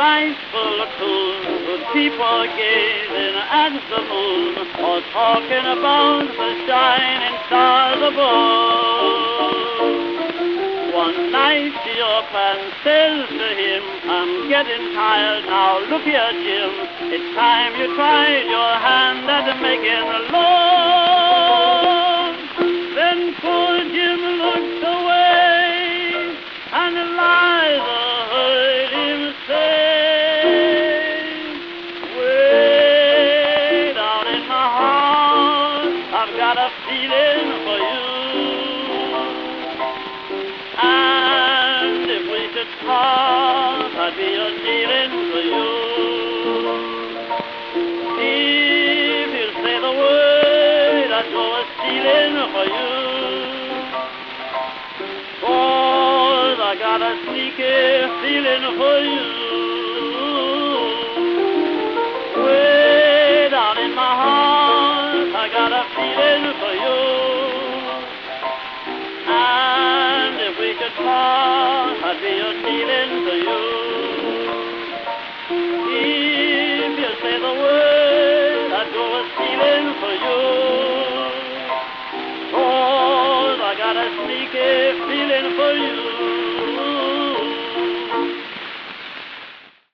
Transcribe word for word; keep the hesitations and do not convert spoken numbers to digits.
night full of tunes with people gazing at the moon or talking about the shining stars above. One night your pan says to him, I'm getting tired now, look here Jim, it's time you tried your hand at making love. Then poor Jim looked away and Eliza heard him say, way down in my heart I've got a feeling for you. And if we should part, I'd be a feeling for you. If you say the word, I'd go a stealing for you. 'Cause I got a sneaky feeling for you. Way down in my heart, I got a feeling for you. And if we could part, I'd be a feeling for you. If you say the word, I'd go a stealing for you. 'Cause I got a sneaky